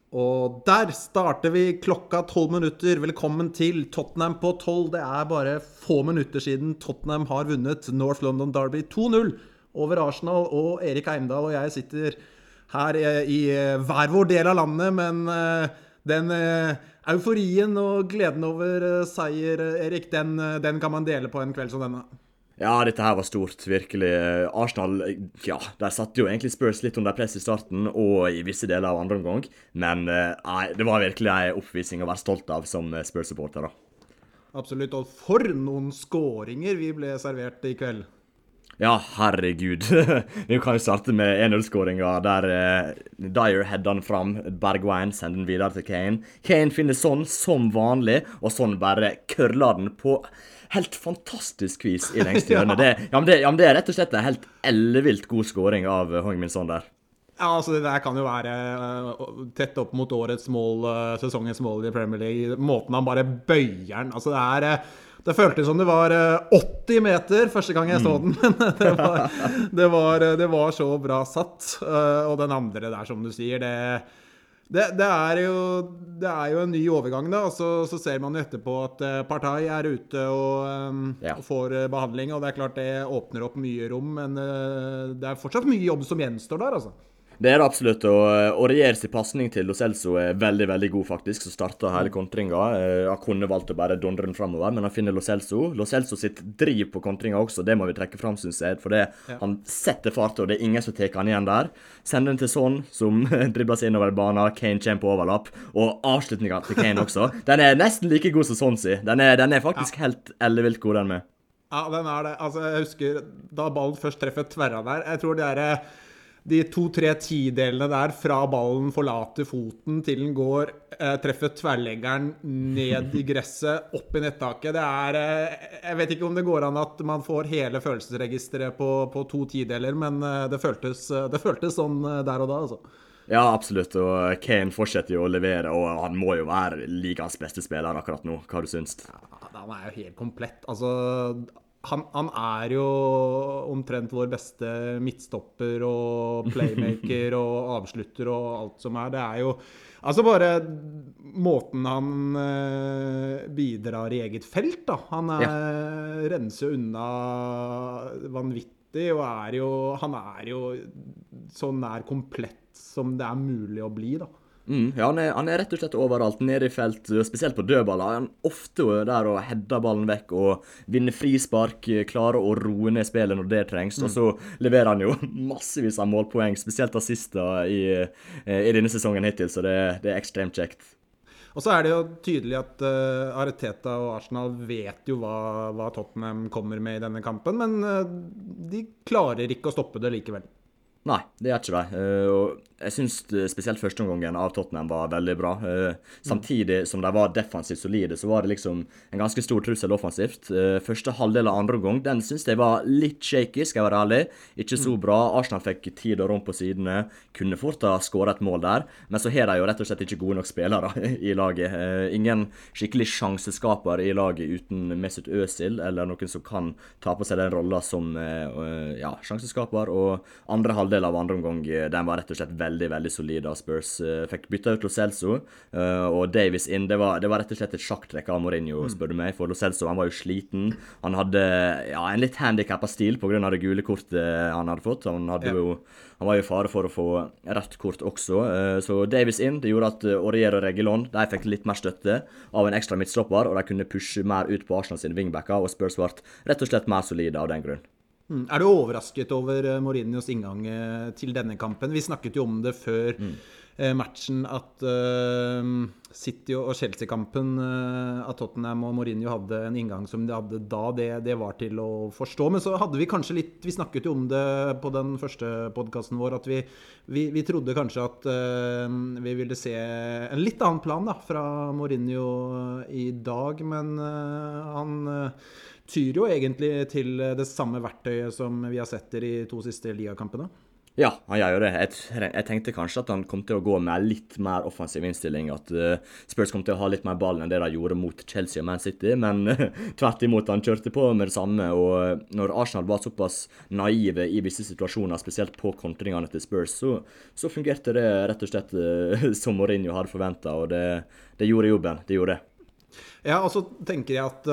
Og der starter vi klokka 12 minutter. Velkommen til Tottenham på 12. Det er bare få minutter siden Tottenham har vunnet North London Derby 2-0 over Arsenal. Og Erik Heimdal og jeg sitter her i hver vår del av landet, men den euforien og gleden over seier, Erik, den kan man dele på en kveld som denne. Ja, dette her var stort, virkelig. Arsenal, ja, der satt jo egentlig Spurs litt under press i starten, og i visse deler av andre omgang. Men nei, det var virkelig en oppvisning å være stolt av som Spurs-supporter da. Absolutt, og for noen skåringer vi ble servert i kveld. Ja, herregud. Vi kan jo starte med 1-0-skåringa der Dyer header den fram, Bergwijn sender den videre til Kane. Kane finner sånn som vanlig, og sånn bare kødler den på helt fantastisk vis i lengste hjørne. Det er rett og slett en helt ellevilt god skåring av Heung-min Son der. Ja, altså det der kan jo være tett opp mot årets mål, sesongens mål i Premier League. Måten han bare bøyer den. Altså det føltes som det var 80 meter første gang jeg så den, men det var så bra satt. Og den andre der, som du sier, det er jo en ny overgang da, og så ser man jo etterpå at Partey er ute og får behandling, og det er klart det åpner opp mye rom, men det er fortsatt mye jobb som gjenstår der, altså. Det er det absolutt, og Rieris passning til Lo Celso er veldig, veldig god faktisk, så startet hele kontringa. Han kunne valgt å bare dondre den fremover, men han finner Lo Celso. Lo Celso sitt driv på kontringa også, det må vi trekke frem, synes jeg, for han setter fart, og det er ingen som teker han igjen der. Sender den til Son, som dribler seg innover banen, Kane kommer på overlapp, og avslutningen til Kane også. Den er nesten like god som Son, si. Den er faktisk helt ellevilt god, den med. Ja, den er det. Altså, jeg husker da ballen først treffer tverra der, jeg tror det de 2-3 tidelene der fra ballen forlater foten til den går, treffer tverrleggeren ned i gresset, opp i nettaket. Jeg vet ikke om det går an at man får hele følelsesregisteret på 2 tideler, men det føltes sånn der og da, altså. Ja, absolutt, og Kane fortsetter jo å levere, og han må jo være ligas beste spiller akkurat nå. Hva har du synes? Ja, han er jo helt komplett. Altså, han er jo omtrent vår beste midtstopper og playmaker og avslutter og alt som er. Det er jo altså bare måten han bidrar i eget felt da. Han renser unna vanvittig, og han er jo så nær komplett som det er mulig å bli da. Ja, han er rett og slett overalt, nede i felt, spesielt på dødballer. Han er ofte der og header ballen vekk og vinner frispark, klarer å roe ned spillet når det trengs, og så leverer han jo massevis av målpoeng, spesielt assister i denne sesongen hittil, så det er ekstremt kjekt. Og så er det jo tydelig at Arteta og Arsenal vet jo hva Tottenham kommer med i denne kampen, men de klarer ikke å stoppe det likevel. Nei, det er ikke det. Og jeg synes spesielt første omgangen av Tottenham var veldig bra. Samtidig som de var defensivt solide, så var det liksom en ganske stor trussel offensivt. Første halvdel av andre omgang, den synes jeg var litt shaky, skal jeg være ærlig. Ikke så bra. Arsenal fikk tid og rom på sidene. Kunne fort ha skåret et mål der. Men så har de jo rett og slett ikke gode nok spillere i laget. Ingen skikkelig sjanseskaper i laget uten Mesut Özil, eller noen som kan ta på seg den rollen som sjanseskaper. Og andre halvdel av andre omgang, den var rett og slett veldig, veldig solid av Spurs. Fikk bytta ut Lo Celso, og Davies inn. Det var rett og slett et sjakktrekk av Mourinho, spør du meg, for Lo Celso, han var jo sliten. Han hadde en litt handicapet stil på grunn av det gule kortet han hadde fått. Han var jo i fare for å få rett kort også. Så Davies inn, det gjorde at Aurier og Reguilón, de fikk litt mer støtte av en ekstra midtstopper, og de kunne pushe mer ut på Arsenal sine wingbacker, og Spurs ble rett og slett mer solide av den grunn. Er du overrasket over Mourinhos inngang til denne kampen? Vi snakket jo om det før matchen at City og Chelsea-kampen, at Tottenham og Mourinho hadde en inngang som de hadde da, det var til å forstå. Men så hadde vi kanskje litt, vi snakket jo om det på den første podcasten vår, at vi trodde kanskje at vi ville se en litt annen plan da, fra Mourinho i dag, men han tyr jo egentlig til det samme verktøyet som vi har sett i de 2 siste ligakampene. Ja, han gjør jo det. Jeg tenkte kanskje at han kom til å gå med litt mer offensiv innstilling, at Spurs kom til å ha litt mer ballen enn det de gjorde mot Chelsea og Man City, men tvert imot, han kjørte på med det samme, og når Arsenal var såpass naive i visse situasjoner, spesielt på kontringene til Spurs, så fungerte det rett og slett som Mourinho hadde forventet, og det gjorde jobben, det gjorde det. Ja, og så tenker jeg at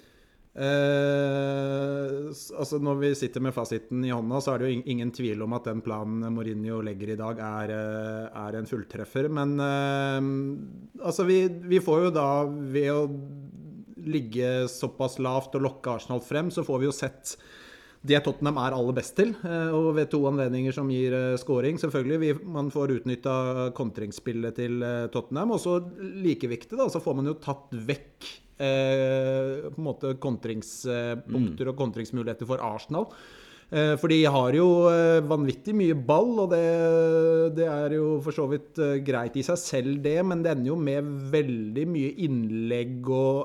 altså når vi sitter med fasiten i hånda, så er det jo ingen tvil om at den planen Mourinho legger i dag er en fulltreffer, men altså vi får jo da ved å ligge såpass lavt og lokke Arsenal frem, så får vi jo sett det Tottenham er aller best til, og ved 2 anledninger som gir scoring. Selvfølgelig, man får utnyttet kontringsspillet til Tottenham, og så like viktig da, så får man jo tatt vekk på en måte kontringspunkter og kontringsmuligheter for Arsenal. For de har jo vanvittig mye ball, og det er jo for så vidt greit i seg selv det, men det ender jo med veldig mye innlegg,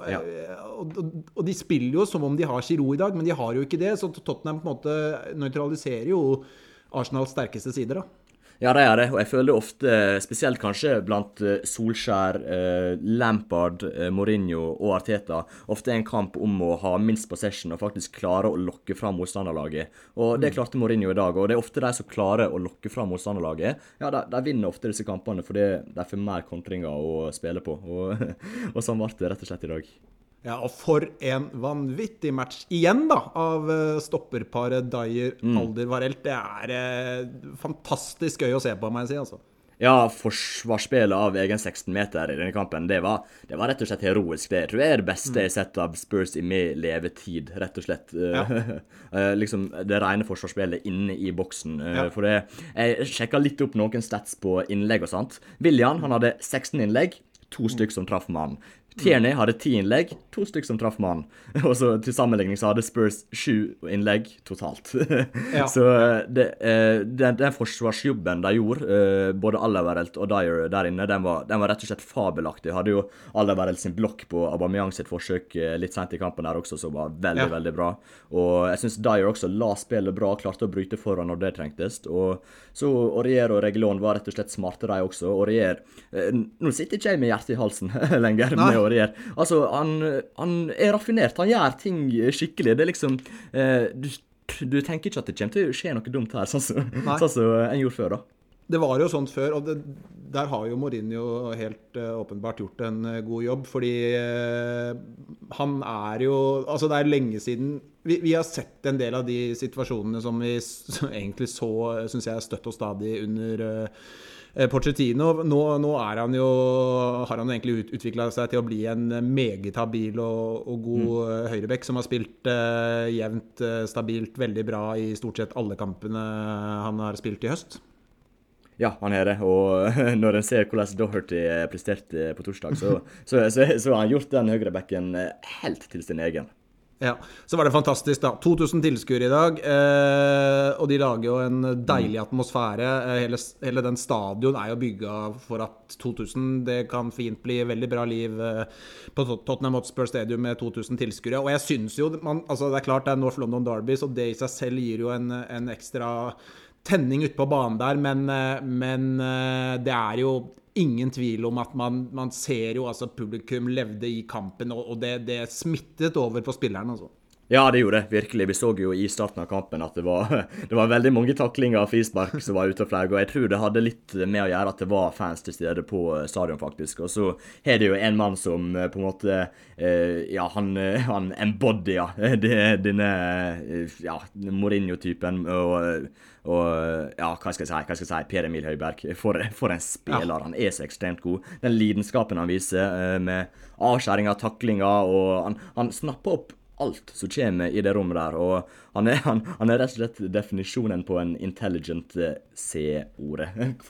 og de spiller jo som om de har Giroud i dag, men de har jo ikke det, så Tottenham på en måte neutraliserer jo Arsenals sterkeste sider da. Ja, det er det, og jeg føler ofte, spesielt kanskje blant Solskjær, Lampard, Mourinho og Arteta, ofte en kamp om å ha minst possession og faktisk klare å lokke fra motstanderlaget. Og det klarte Mourinho i dag, og det er ofte de som klarer å lokke fra motstanderlaget. Ja, de vinner ofte disse kampene, fordi de får mer kontringer å spille på, og sånn ble det rett og slett i dag. Ja, og for en vanvittig match igjen da, av stopperparet Dyer, Alderweireld. Det er fantastisk gøy å se på, må jeg si, altså. Ja, forsvarsspillet av egen 16 meter i denne kampen, det var rett og slett heroisk. Det tror jeg er det beste jeg har sett av Spurs i min levetid, rett og slett. Ja. Liksom det rene forsvarsspillet inne i boksen. For jeg sjekket litt opp noen stats på innlegg og sånt. Willian, han hadde 16 innlegg, 2 stykker som traff mannen. Tierney hadde 10 innlegg, 2 stykker som traff mannen. Og så til sammenligning så hadde Spurs 7 innlegg totalt. Ja. Så den forsvarsjobben de gjorde, både Alderweireld og Dyer der inne, den var rett og slett fabelaktig. Hadde jo Alderweireld sin blokk på Aubameyang sitt forsøk litt sent i kampen der også, som var veldig, veldig bra. Og jeg synes Dyer også la spillet bra, klarte å bryte foran når det trengtes. Og så Aurier og Reguilón var rett og slett smarte de også. Aurier, nå sitter ikke jeg med hjertet i halsen lenger med Aurier. Altså, han er raffinert, han gjør ting skikkelig. Det er liksom, du tenker ikke at det kommer til å skje noe dumt her, sånn som en gjorde før da. Det var jo sånt før, og der har jo Mourinho helt åpenbart gjort en god jobb, fordi han er jo, altså det er lenge siden, vi har sett en del av de situasjonene som vi egentlig så, synes jeg, støtt og stadig under Pochettino. Nå har han egentlig utviklet seg til å bli en meget habil og god høyrebekk som har spilt jevnt, stabilt, veldig bra i stort sett alle kampene han har spilt i høst. Ja, han er det, og når en ser hvordan Doherty presterte på torsdag, så har han gjort den høyrebekken helt til sin egen. Ja, så var det fantastisk da. 2000 tilskuere i dag, og de lager jo en deilig atmosfære. Hele den stadion er jo bygget for at 2000, det kan fint bli veldig bra liv på Tottenham Hotspur Stadium med 2000 tilskuere. Og jeg synes jo, altså det er klart det er North London Derby, så det i seg selv gir jo en ekstra tenning ute på banen der, men det er jo ingen tvil om at man ser jo, altså publikum levde i kampen, og det smittet over på spilleren, altså. Ja, det gjorde det, virkelig. Vi så jo i starten av kampen at det var veldig mange taklinger og frispark som var ute og flagg, og jeg tror det hadde litt med å gjøre at det var fans til stede på stadion faktisk, og så er det jo en mann som på en måte, ja, han embodyer denne, ja, Mourinho-typen, og ja, hva skal jeg si, Per-Emil Højbjerg, for en spiller, han er så ekstremt god. Den lidenskapen han viser med avskjæringer, taklinger, og han snapper opp alt som kommer i det rommet der, og han er rett og slett definisjonen på en intelligent C-ordet.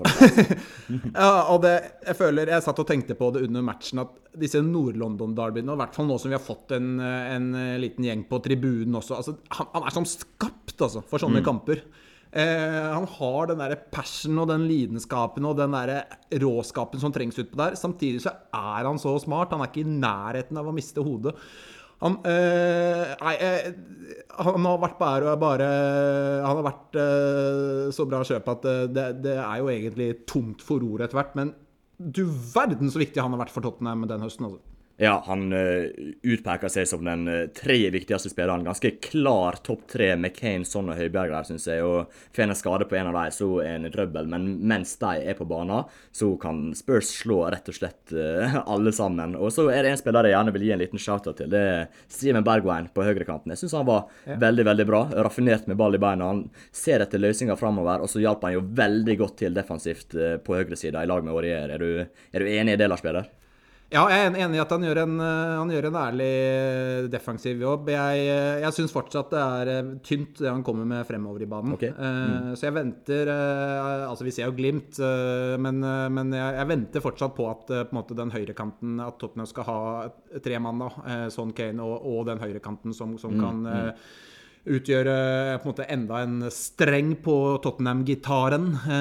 Ja, og jeg føler, jeg satt og tenkte på det under matchen, at disse Nord-London-derbyene, og i hvert fall nå som vi har fått en liten gjeng på tribunen også, altså, han er som skapt altså, for sånne kamper. Han har den der passion og den lidenskapen og den der råskapen som trengs ut på der. Samtidig så er han så smart, han er ikke i nærheten av å miste hodet. Han har vært han har vært så bra kjøp at det jo egentlig tomt for ord etter hvert, men du verden så viktig han har vært for Tottenham den høsten altså. Ja, han utpeker seg som den tre viktigste spilleren. Ganske klar topp 3 med Kane, Son og Højbjerg der, synes jeg. Og får en skade på en av dem, så en trøbbel. Men mens de på banen, så kan Spurs slå rett og slett alle sammen. Og så det en spiller jeg gjerne vil gi en liten shoutout til. Det Steven Bergwijn på høyrekanten. Jeg synes han var veldig, veldig bra. Raffinert med ball i beina. Han ser etter løsninger fremover, og så hjalp han jo veldig godt til defensivt på høyre side i lag med Aurier. Er du enig i det, Lars Peder? Ja, jeg enig i at han gjør en ærlig defensiv jobb. Jeg synes fortsatt det tynt det han kommer med fremover i banen. Okay. Så jeg venter, altså vi ser jo glimt, men jeg venter fortsatt på at på en måte den høyrekanten, at Tottenham skal ha 3 mann da, Son, Kane og den høyrekanten som kan utgjøre på en måte enda en streng på Tottenham-gitaren,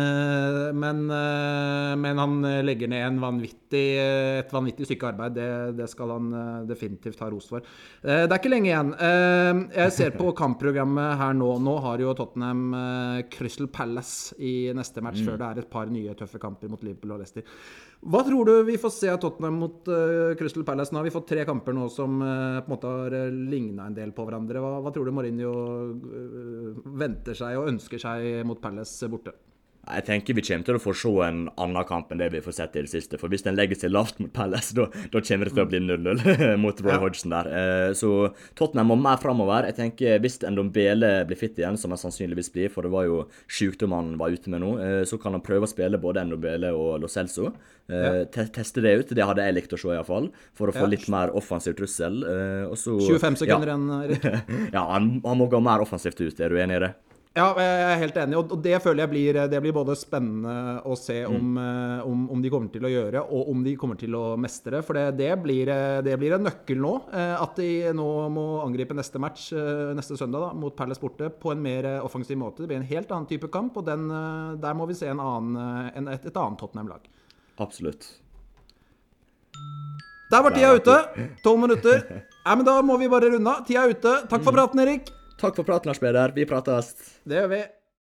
men han legger ned et vanvittig stykke arbeid. Det skal han definitivt ha ros for. Det ikke lenge igjen. Jeg ser på kampprogrammet her nå. Nå har jo Tottenham Crystal Palace i neste match, før det et par nye tøffe kamper mot Liverpool og Leicester. Hva tror du vi får se av Tottenham mot Crystal Palace? Nå har vi fått 3 kamper nå som på en måte har lignet en del på hverandre. Hva tror du Mourinho venter seg og ønsker seg mot Palace borte? Jeg tenker vi kommer til å få se en annen kamp enn det vi får sett i det siste. For hvis den legger seg lavt mot Palace, da kommer det til å bli 0-0 mot Roy Hodgson der. Så Tottenham må mer fremover. Jeg tenker hvis Ndombele blir fit igjen, som han sannsynligvis blir, for det var jo sykdom han var ute med nå, så kan han prøve å spille både Ndombele og Lo Celso. Teste det ut, det hadde jeg likt å se i hvert fall, for å få litt mer offensiv trussel. Og så, 25 sekunder igjen, Erik. Ja, han må gå mer offensivt ut, du enig i det? Ja, jeg helt enig, og det føler jeg blir både spennende å se om de kommer til å gjøre, og om de kommer til å mestre, for det blir en nøkkel nå, at de nå må angripe neste match, neste søndag da, mot Palace borte, på en mer offensiv måte. Det blir en helt annen type kamp, og der må vi se et annet Tottenham-lag. Absolutt. Der var tida ute, 12 minutter. Ja, men da må vi bare runde. Tida ute. Takk for praten, Erik. Takk for praten, Lars Peder. Vi prates. Det gjør vi.